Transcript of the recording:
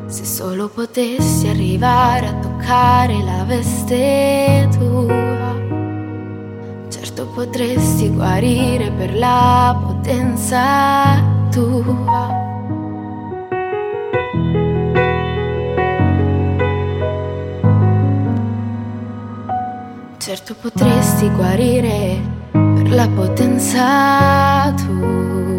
Se solo potessi arrivare a toccare la veste tua, certo potresti guarire per la potenza tua. Certo potresti guarire per la potenza tua.